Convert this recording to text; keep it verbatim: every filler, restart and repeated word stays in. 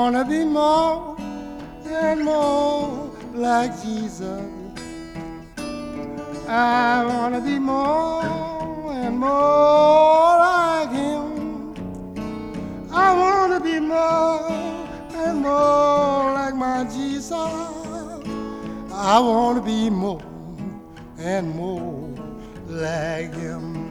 wanna be more and more like Jesus. I wanna be more and more like him. I wanna be more and more like my Jesus. I wanna be more and more like him.